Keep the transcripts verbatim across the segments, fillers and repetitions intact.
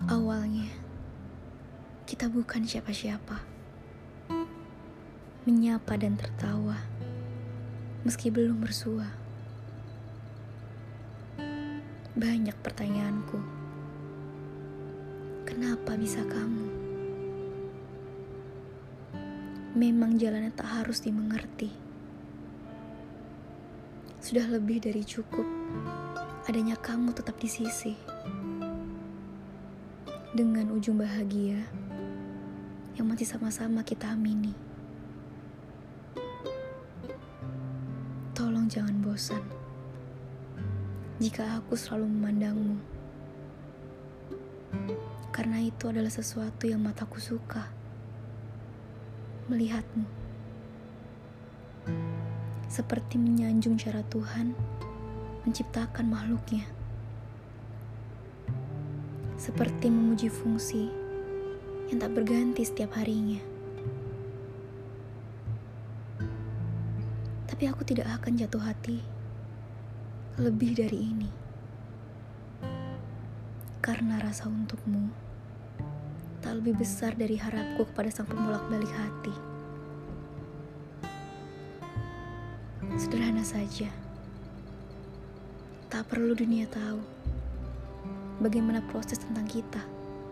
Awalnya, kita bukan siapa-siapa. Menyapa dan tertawa, meski belum bersua. Banyak pertanyaanku. Kenapa bisa kamu? Memang jalannya tak harus dimengerti. Sudah lebih dari cukup adanya kamu tetap di sisi. Dengan ujung bahagia yang masih sama-sama kita amini. Tolong jangan bosan jika aku selalu memandangmu, karena itu adalah sesuatu yang mataku suka, melihatmu. Seperti menyanjung cara Tuhan menciptakan makhluknya. Seperti memuji fungsi yang tak berganti setiap harinya. Tapi aku tidak akan jatuh hati lebih dari ini. Karena rasa untukmu tak lebih besar dari harapku kepada sang pembolak-balik hati. Sederhana saja. Tak perlu dunia tahu bagaimana proses tentang kita.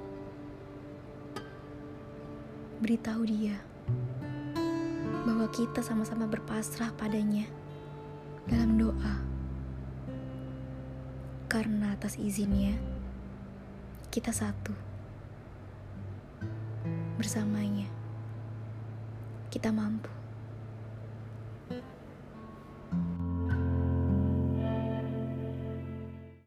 Beritahu dia bahwa kita sama-sama berpasrah padanya dalam doa. Karena atas izinnya, kita satu. Bersamanya, kita mampu.